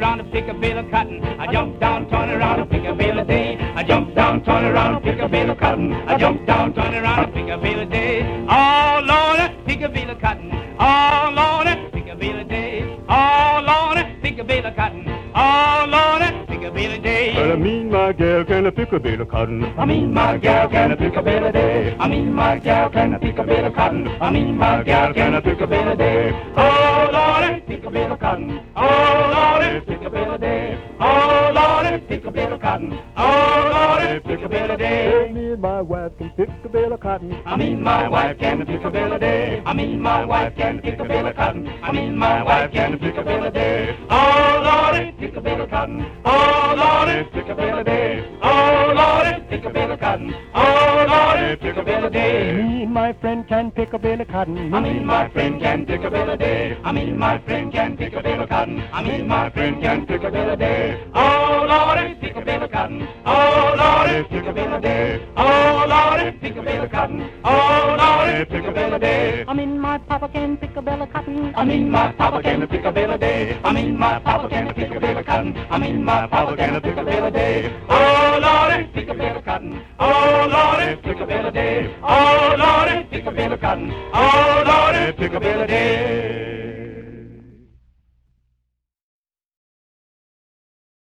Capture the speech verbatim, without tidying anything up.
around and pick a bale of cotton. I jump down, turn around and pick a bale a day. I jump down, turn around and pick a bale of cotton. I jump down, turn around and pick a bale a day. Oh Lord, pick a bale of cotton. Oh Lord, pick a bale a day. Oh Lord, pick a bale of cotton. Oh Lord, pick a bale a day. Well, I mean my gal, can I pick a bale of cotton? I mean my gal, can I pick a bale a day? I mean my gal, can I pick a bale of cotton? I mean my gal, can I pick a bale a day? Oh Lord, pick a bale of cotton. Oh Lord, pick a bale a day. Oh Lord, pick a bale of cotton. Oh Lord, pick a bale a day. Me and my wife can pick a bale of cotton. I mean my wife can pick a bale a day. I mean my wife can pick a bale of cotton. I mean my wife can pick a bale a day. Oh Lord, pick a bale of cotton. Oh Lord, pick a bale a day. Oh Lord, pick a bale of cotton. Oh Lord, pick a bale a day. Me and my friend can pick a bale of cotton. I mean my friend can pick a bale a day. I mean my friend can pick a bale of cotton. I mean my friend can pick a bale a day. Oh Lord, pick a bale of cotton. Oh Lord, pick a bale a day. Oh Lord, pick a bale of cotton. Oh Lord, pick a bale a day. I mean my papa can pick a bale of cotton. I mean my papa can pick a bale a day. I mean my papa can pick a bale of cotton. I mean my papa can pick a bale a day. Oh Lord, pick a bale of cotton. Oh Lord, pick a bale a day. Oh Lord, pick a bale of cotton. Oh Lord, pick a bale a day.